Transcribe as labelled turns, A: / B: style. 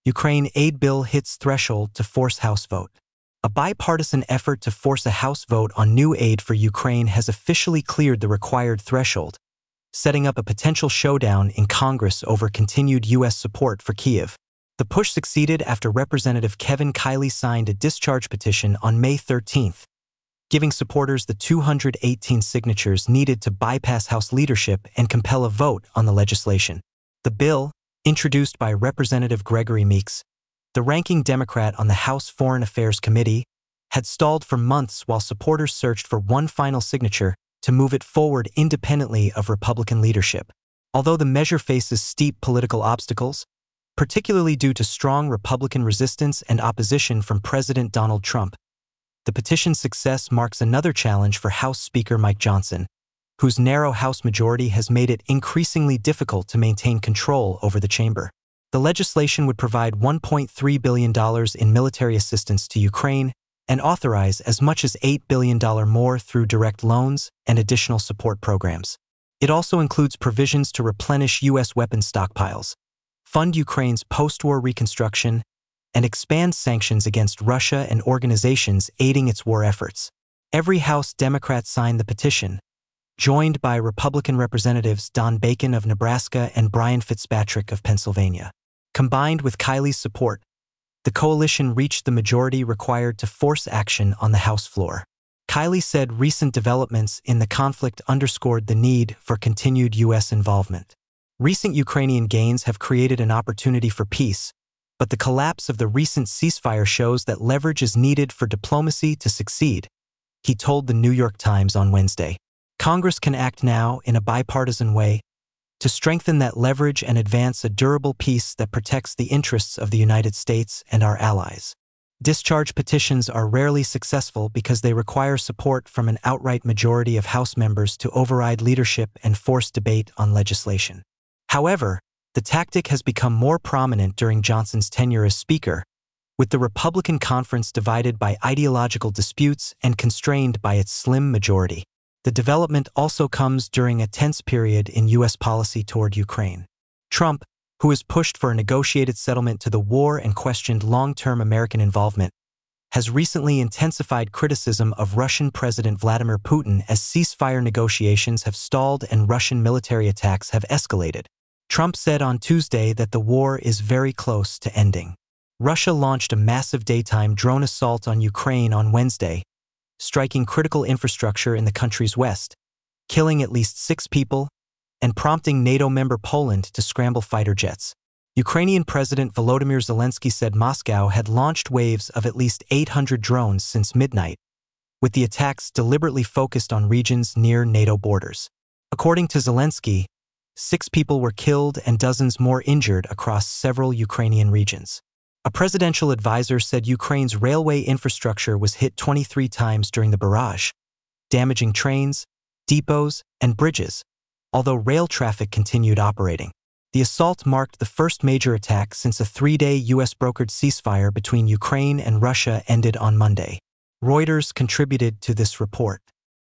A: Ukraine aid bill hits threshold to force House vote. A bipartisan effort to force a House vote on new aid for Ukraine has officially cleared the required threshold, setting up a potential showdown in Congress over continued U.S. support for Kyiv. The push succeeded after Representative Kevin Kiley signed a discharge petition on May 13th, giving supporters the 218 signatures needed to bypass House leadership and compel a vote on the legislation. The bill, introduced by Representative Gregory Meeks, the ranking Democrat on the House Foreign Affairs Committee, had stalled for months while supporters searched for one final signature to move it forward independently of Republican leadership. Although the measure faces steep political obstacles, particularly due to strong Republican resistance and opposition from President Donald Trump, the petition's success marks another challenge for House Speaker Mike Johnson, whose narrow House majority has made it increasingly difficult to maintain control over the chamber. The legislation would provide $1.3 billion in military assistance to Ukraine and authorize as much as $8 billion more through direct loans and additional support programs. It also includes provisions to replenish U.S. weapons stockpiles, fund Ukraine's post-war reconstruction, and expand sanctions against Russia and organizations aiding its war efforts. Every House Democrat signed the petition, joined by Republican Representatives Don Bacon of Nebraska and Brian Fitzpatrick of Pennsylvania. Combined with Kiley's support, the coalition reached the majority required to force action on the House floor. Kiley said recent developments in the conflict underscored the need for continued U.S. involvement. Recent Ukrainian gains have created an opportunity for peace, but the collapse of the recent ceasefire shows that leverage is needed for diplomacy to succeed, he told the New York Times on Wednesday. Congress can act now in a bipartisan way to strengthen that leverage and advance a durable peace that protects the interests of the United States and our allies. Discharge petitions are rarely successful because they require support from an outright majority of House members to override leadership and force debate on legislation. However, the tactic has become more prominent during Johnson's tenure as Speaker, with the Republican conference divided by ideological disputes and constrained by its slim majority. The development also comes during a tense period in U.S. policy toward Ukraine. Trump, who has pushed for a negotiated settlement to the war and questioned long-term American involvement, has recently intensified criticism of Russian President Vladimir Putin as ceasefire negotiations have stalled and Russian military attacks have escalated. Trump said on Tuesday that the war is very close to ending. Russia launched a massive daytime drone assault on Ukraine on Wednesday, striking critical infrastructure in the country's west, killing at least 6 people, and prompting NATO member Poland to scramble fighter jets. Ukrainian President Volodymyr Zelensky said Moscow had launched waves of at least 800 drones since midnight, with the attacks deliberately focused on regions near NATO borders. According to Zelensky, 6 people were killed and dozens more injured across several Ukrainian regions. A presidential advisor said Ukraine's railway infrastructure was hit 23 times during the barrage, damaging trains, depots, and bridges, although rail traffic continued operating. The assault marked the first major attack since a 3-day U.S.-brokered ceasefire between Ukraine and Russia ended on Monday. Reuters contributed to this report.